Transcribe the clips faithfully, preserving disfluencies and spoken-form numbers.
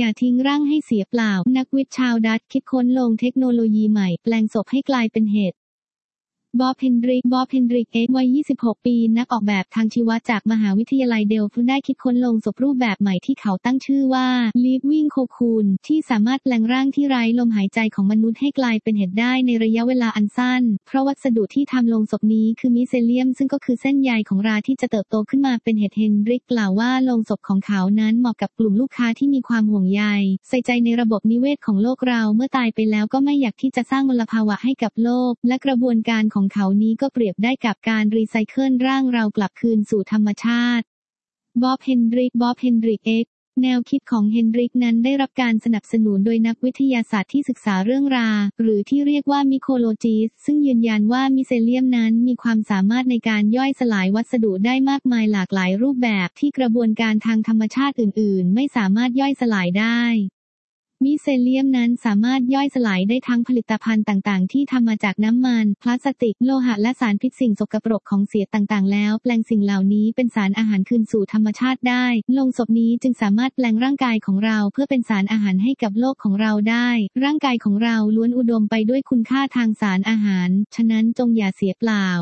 อย่าทิ้งร่างให้เสียเปล่านักวิทย์ชาวดัตช์คิดค้นโลงเทคโนโลยีใหม่แปลงศพให้กลายเป็นเห็ดบอบเฮนดริกบอบเฮนดริกเอ็กวัยยี่สิบหกปีนักออกแบบทางชีวะจากมหาวิทยาลัยเดลฟ์ได้คิดค้นโลงศพรูปแบบใหม่ที่เขาตั้งชื่อว่า Living Cocoon ที่สามารถแปลงร่างที่ไร้ลมหายใจของมนุษย์ให้กลายเป็นเห็ดได้ในระยะเวลาอันสั้นเพราะวัสดุที่ทำโลงศพนี้คือมิเซเลียมซึ่งก็คือเส้นใยของราที่จะเติบโตขึ้นมาเป็นเห็ดเฮนดริกกล่าวว่าโลงศพของเขานั้นเหมาะกับกลุ่มลูกค้าที่มีความห่วงใยใส่ใจในระบบนิเวศของโลกเราเมื่อตายไปแล้วก็ไม่อยากที่จะสร้างมลภาวะให้กับโลกและกระบวนการของเขานี้ก็เปรียบได้กับการรีไซเคิลร่างเรากลับคืนสู่ธรรมชาติบอบเฮนดริกบอบเฮนดริกเอ็กแนวคิดของเฮนดริกนั้นได้รับการสนับสนุนโดยนักวิทยาศาสตร์ที่ศึกษาเรื่องราหรือที่เรียกว่ามิโคโลจิสต์ซึ่งยืนยันว่ามิเซเลียมนั้นมีความสามารถในการย่อยสลายวัสดุได้มากมายหลากหลายรูปแบบที่กระบวนการทางธรรมชาติอื่นๆไม่สามารถย่อยสลายได้มิเซเลียมนั้นสามารถย่อยสลายได้ทั้งผลิตภัณฑ์ต่างๆที่ทำมาจากน้ำมันพลาสติกโลหะและสารพิษสิ่งสกปรกของเสียต่างๆแล้วแปลงสิ่งเหล่านี้เป็นสารอาหารคืนสู่ธรรมชาติได้โลงศพนี้จึงสามารถแปลงร่างกายของเราเพื่อเป็นสารอาหารให้กับโลกของเราได้ร่างกายของเราล้วนอุดมไปด้วยคุณค่าทางสารอาหารฉะนั้นจงอย่าเสียเปล่า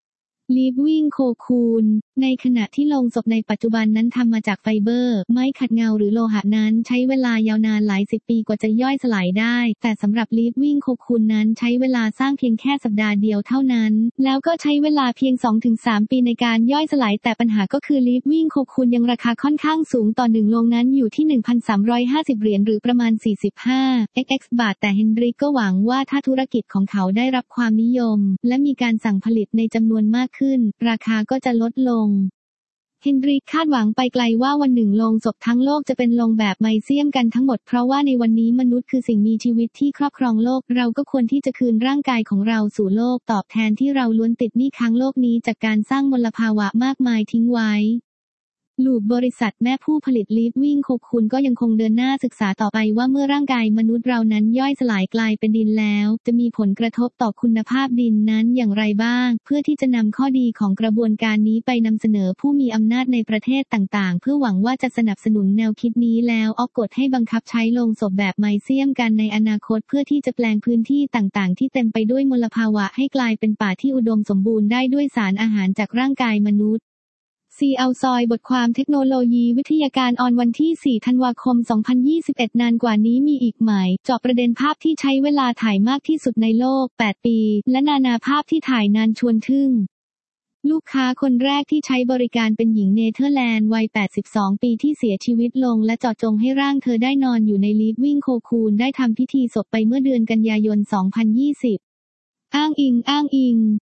Living Cocoon ในขณะที่โลงศพในปัจจุบันนั้นทำมาจากไฟเบอร์ไม้ขัดเงาหรือโลหะนั้นใช้เวลายาวนานหลายสิบปีกว่าจะย่อยสลายได้แต่สำหรับ Living Cocoon นั้นใช้เวลาสร้างเพียงแค่สัปดาห์เดียวเท่านั้นแล้วก็ใช้เวลาเพียง สองถึงสาม ปีในการย่อยสลายแต่ปัญหาก็คือ Living Cocoon ยังราคาค่อนข้างสูงต่อหนึ่งโลงนั้นอยู่ที่ หนึ่งพันสามร้อยห้าสิบ เหรียญหรือประมาณ สี่สิบห้า เอ็กซ์ เอ็กซ์ บาทแต่เฮนดริกก็หวังว่าถ้าธุรกิจของเขาได้รับความนิยมและมีการสั่งผลิตในจำนวนมากขึ้นราคาก็จะลดลงเฮนดริกคาดหวังไปไกลว่าวันหนึ่งโลงศพทั้งโลกจะเป็นโลงแบบไมเซียมกันทั้งหมดเพราะว่าในวันนี้มนุษย์คือสิ่งมีชีวิตที่ครอบครองโลกเราก็ควรที่จะคืนร่างกายของเราสู่โลกตอบแทนที่เราล้วนติดหนี้ค้างโลกนี้จากการสร้างมลภาวะมากมายทิ้งไว้ลูปบริษัทแม่ผู้ผลิต Living Cocoon ก็ยังคงเดินหน้าศึกษาต่อไปว่าเมื่อร่างกายมนุษย์เรานั้นย่อยสลายกลายเป็นดินแล้วจะมีผลกระทบต่อคุณภาพดินนั้นอย่างไรบ้างเพื่อที่จะนำข้อดีของกระบวนการนี้ไปนำเสนอผู้มีอำนาจในประเทศต่างๆเพื่อหวังว่าจะสนับสนุนแนวคิดนี้แล้วออกกฎให้บังคับใช้โลงศพแบบไมเซียมกันในอนาคตเพื่อที่จะแปลงพื้นที่ต่างๆที่เต็มไปด้วยมลภาวะให้กลายเป็นป่าที่อุดมสมบูรณ์ได้ด้วยสารอาหารจากร่างกายมนุษย์ซีเอาซอยบทความเทคโนโลยีวิทยาการออนวันที่ สี่ ธันวาคม สองพันยี่สิบเอ็ด นานกว่านี้มีอีกไหมเจาะประเด็นภาพที่ใช้เวลาถ่ายมากที่สุดในโลก แปด ปี และนานาภาพที่ถ่ายนานชวนทึ่งลูกค้าคนแรกที่ใช้บริการเป็นหญิงเนเธอร์แลนด์วัย แปดสิบสอง ปีที่เสียชีวิตลงและเจาะจงให้ร่างเธอได้นอนอยู่ใน Living Cocoon ได้ทำพิธีศพไปเมื่อเดือนกันยายน สองพันยี่สิบ อ้างอิงอ้างอิง